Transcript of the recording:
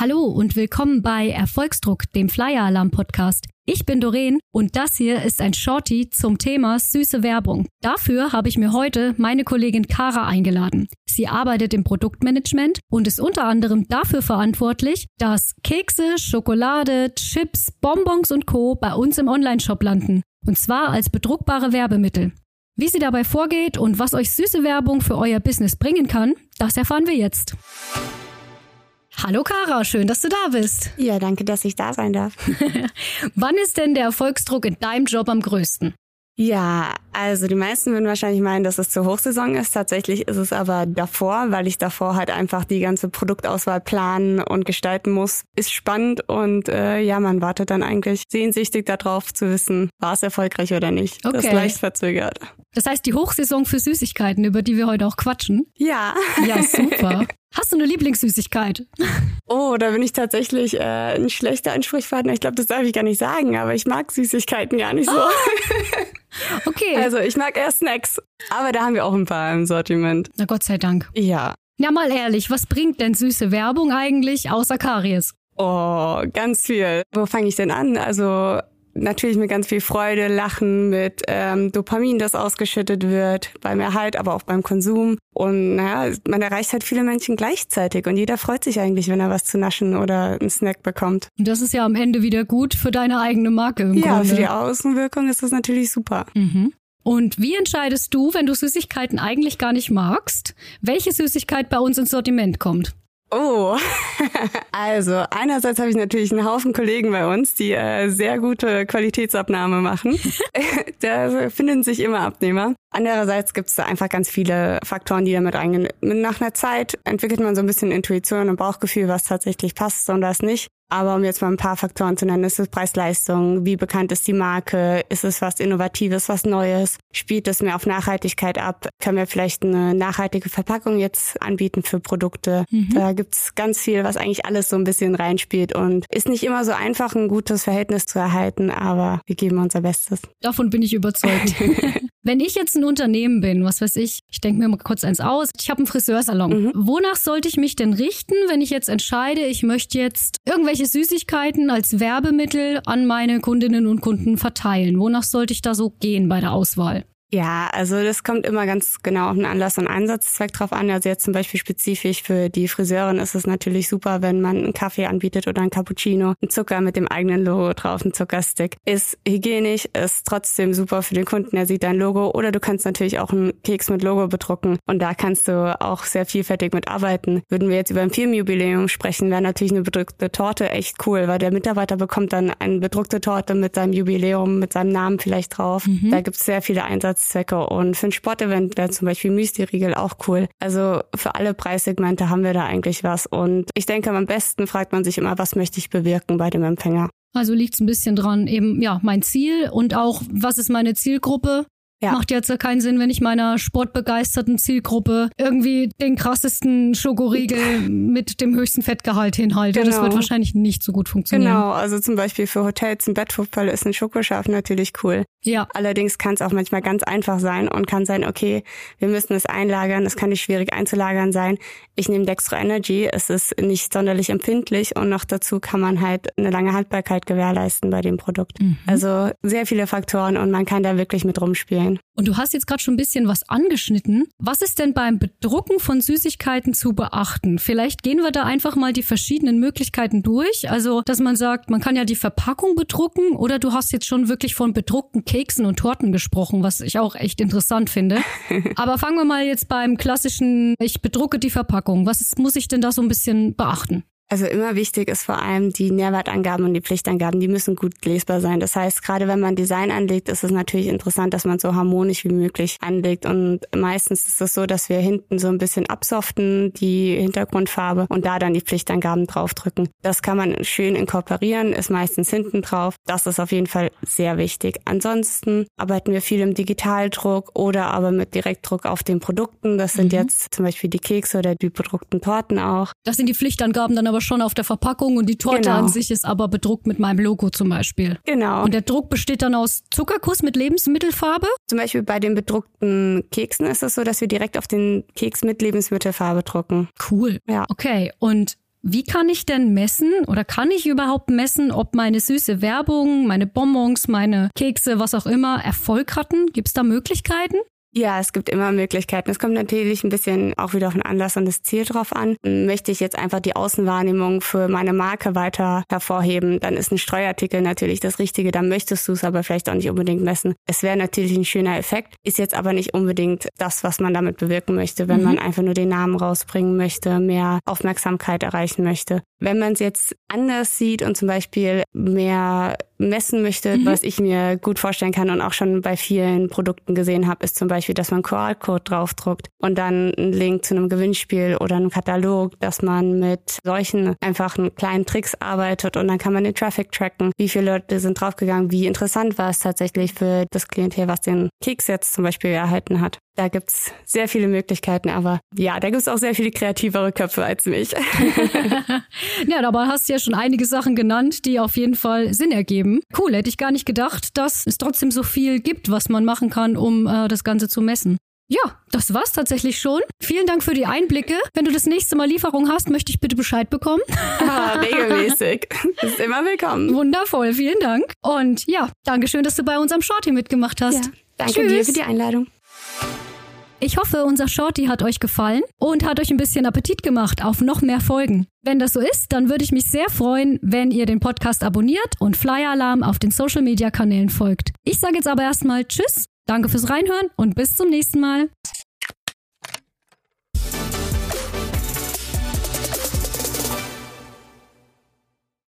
Hallo und willkommen bei Erfolgsdruck, dem Flyer-Alarm-Podcast. Ich bin Doreen und das hier ist ein Shorty zum Thema süße Werbung. Dafür habe ich mir heute meine Kollegin Kara eingeladen. Sie arbeitet im Produktmanagement und ist unter anderem dafür verantwortlich, dass Kekse, Schokolade, Chips, Bonbons und Co. bei uns im Onlineshop landen. Und zwar als bedruckbare Werbemittel. Wie sie dabei vorgeht und was euch süße Werbung für euer Business bringen kann, das erfahren wir jetzt. Hallo Kara, schön, dass du da bist. Ja, danke, dass ich da sein darf. Wann ist denn der Erfolgsdruck in deinem Job am größten? Ja, also die meisten würden wahrscheinlich meinen, dass es zur Hochsaison ist. Tatsächlich ist es aber davor, weil ich davor halt einfach die ganze Produktauswahl planen und gestalten muss. Ist spannend und man wartet dann eigentlich sehnsüchtig darauf zu wissen, war es erfolgreich oder nicht. Okay. Das ist leicht verzögert. Das heißt die Hochsaison für Süßigkeiten, über die wir heute auch quatschen? Ja. Ja, super. Hast du eine Lieblingssüßigkeit? Oh, da bin ich tatsächlich ein schlechter Ansprechpartner. Ich glaube, das darf ich gar nicht sagen, aber ich mag Süßigkeiten gar nicht so. Okay. Also ich mag eher Snacks, aber da haben wir auch ein paar im Sortiment. Na Gott sei Dank. Ja. Ja, mal ehrlich, was bringt denn süße Werbung eigentlich außer Karies? Oh, ganz viel. Wo fange ich denn an? Also natürlich mit ganz viel Freude, Lachen, mit Dopamin, das ausgeschüttet wird, beim Erhalt, aber auch beim Konsum. Und man erreicht halt viele Menschen gleichzeitig und jeder freut sich eigentlich, wenn er was zu naschen oder einen Snack bekommt. Und das ist ja am Ende wieder gut für deine eigene Marke im Grunde. Ja, für die Außenwirkung ist das natürlich super. Mhm. Und wie entscheidest du, wenn du Süßigkeiten eigentlich gar nicht magst, welche Süßigkeit bei uns ins Sortiment kommt? Oh, also einerseits habe ich natürlich einen Haufen Kollegen bei uns, die sehr gute Qualitätsabnahme machen. Da finden sich immer Abnehmer. Andererseits gibt es da einfach ganz viele Faktoren, die damit reingehen. Nach einer Zeit entwickelt man so ein bisschen Intuition und Bauchgefühl, was tatsächlich passt und was nicht. Aber um jetzt mal ein paar Faktoren zu nennen, ist es Preis-Leistung, wie bekannt ist die Marke, ist es was Innovatives, was Neues, spielt es mehr auf Nachhaltigkeit ab, können wir vielleicht eine nachhaltige Verpackung jetzt anbieten für Produkte. Da gibt's ganz viel, was eigentlich alles so ein bisschen reinspielt und ist nicht immer so einfach, ein gutes Verhältnis zu erhalten, aber wir geben unser Bestes. Davon bin ich überzeugt. Wenn ich jetzt ein Unternehmen bin, was weiß ich denke mir mal kurz eins aus, ich habe einen Friseursalon. Wonach sollte ich mich denn richten, wenn ich jetzt entscheide, ich möchte jetzt irgendwelche Süßigkeiten als Werbemittel an meine Kundinnen und Kunden verteilen? Wonach sollte ich da so gehen bei der Auswahl? Ja, also das kommt immer ganz genau auf den Anlass und Einsatzzweck drauf an. Also jetzt zum Beispiel spezifisch für die Friseurin ist es natürlich super, wenn man einen Kaffee anbietet oder einen Cappuccino, einen Zucker mit dem eigenen Logo drauf, einen Zuckerstick. Ist hygienisch, ist trotzdem super für den Kunden, der sieht dein Logo. Oder du kannst natürlich auch einen Keks mit Logo bedrucken und da kannst du auch sehr vielfältig mit arbeiten. Würden wir jetzt über ein Firmenjubiläum sprechen, wäre natürlich eine bedruckte Torte echt cool, weil der Mitarbeiter bekommt dann eine bedruckte Torte mit seinem Jubiläum, mit seinem Namen vielleicht drauf. Da gibt es sehr viele Einsatzzwecke und für ein Sportevent wäre zum Beispiel Müsli-Riegel auch cool. Also für alle Preissegmente haben wir da eigentlich was und ich denke, am besten fragt man sich immer, was möchte ich bewirken bei dem Empfänger. Also liegt es ein bisschen dran, eben mein Ziel und auch, was ist meine Zielgruppe? Ja. Macht jetzt ja keinen Sinn, wenn ich meiner sportbegeisterten Zielgruppe irgendwie den krassesten Schokoriegel mit dem höchsten Fettgehalt hinhalte. Genau. Das wird wahrscheinlich nicht so gut funktionieren. Genau, also zum Beispiel für Hotels ein Bettfußball ist ein Schokoschaf natürlich cool. Ja. Allerdings kann es auch manchmal ganz einfach sein und kann sein, okay, wir müssen es einlagern, es kann nicht schwierig einzulagern sein. Ich nehme Dextro Energy, es ist nicht sonderlich empfindlich und noch dazu kann man halt eine lange Haltbarkeit gewährleisten bei dem Produkt. Also sehr viele Faktoren und man kann da wirklich mit rumspielen. Und du hast jetzt gerade schon ein bisschen was angeschnitten. Was ist denn beim Bedrucken von Süßigkeiten zu beachten? Vielleicht gehen wir da einfach mal die verschiedenen Möglichkeiten durch. Also, dass man sagt, man kann ja die Verpackung bedrucken oder du hast jetzt schon wirklich von bedruckten Keksen und Torten gesprochen, was ich auch echt interessant finde. Aber fangen wir mal jetzt beim klassischen, ich bedrucke die Verpackung. Was muss ich denn da so ein bisschen beachten? Also immer wichtig ist vor allem die Nährwertangaben und die Pflichtangaben, die müssen gut lesbar sein. Das heißt, gerade wenn man Design anlegt, ist es natürlich interessant, dass man so harmonisch wie möglich anlegt. Und meistens ist es so, dass wir hinten so ein bisschen absoften, die Hintergrundfarbe, und da dann die Pflichtangaben draufdrücken. Das kann man schön inkorporieren, ist meistens hinten drauf. Das ist auf jeden Fall sehr wichtig. Ansonsten arbeiten wir viel im Digitaldruck oder aber mit Direktdruck auf den Produkten. Das sind jetzt zum Beispiel die Kekse oder die bedruckten Torten auch. Das sind die Pflichtangaben dann aber schon auf der Verpackung und die Torte an sich ist aber bedruckt mit meinem Logo zum Beispiel. Genau. Und der Druck besteht dann aus Zuckerguss mit Lebensmittelfarbe? Zum Beispiel bei den bedruckten Keksen ist es so, dass wir direkt auf den Keks mit Lebensmittelfarbe drucken. Cool. Ja. Okay, und Wie kann ich denn messen oder kann ich überhaupt messen, ob meine süße Werbung, meine Bonbons, meine Kekse, was auch immer, Erfolg hatten? Gibt es da Möglichkeiten? Ja, es gibt immer Möglichkeiten. Es kommt natürlich ein bisschen auch wieder auf den Anlass und das Ziel drauf an. Möchte ich jetzt einfach die Außenwahrnehmung für meine Marke weiter hervorheben, dann ist ein Streuartikel natürlich das Richtige. Dann möchtest du es aber vielleicht auch nicht unbedingt messen. Es wäre natürlich ein schöner Effekt, ist jetzt aber nicht unbedingt das, was man damit bewirken möchte, wenn man einfach nur den Namen rausbringen möchte, mehr Aufmerksamkeit erreichen möchte. Wenn man es jetzt anders sieht und zum Beispiel mehr messen möchte, was ich mir gut vorstellen kann und auch schon bei vielen Produkten gesehen habe, ist zum Beispiel, dass man einen QR-Code draufdruckt und dann einen Link zu einem Gewinnspiel oder einem Katalog, dass man mit solchen einfachen kleinen Tricks arbeitet und dann kann man den Traffic tracken. Wie viele Leute sind draufgegangen? Wie interessant war es tatsächlich für das Klientel, was den Keks jetzt zum Beispiel erhalten hat? Da gibt's sehr viele Möglichkeiten, aber ja, da gibt's auch sehr viele kreativere Köpfe als mich. Ja, dabei hast du ja schon einige Sachen genannt, die auf jeden Fall Sinn ergeben. Cool, hätte ich gar nicht gedacht, dass es trotzdem so viel gibt, was man machen kann, um das Ganze zu messen. Ja, das war's tatsächlich schon. Vielen Dank für die Einblicke. Wenn du das nächste Mal Lieferung hast, möchte ich bitte Bescheid bekommen. Regelmäßig. Bist immer willkommen. Wundervoll, vielen Dank. Und ja, Dankeschön, dass du bei unserem Shorty mitgemacht hast. Ja, danke dir für die Einladung. Ich hoffe, unser Shorty hat euch gefallen und hat euch ein bisschen Appetit gemacht auf noch mehr Folgen. Wenn das so ist, dann würde ich mich sehr freuen, wenn ihr den Podcast abonniert und Flyer Alarm auf den Social-Media-Kanälen folgt. Ich sage jetzt aber erstmal Tschüss, danke fürs Reinhören und bis zum nächsten Mal.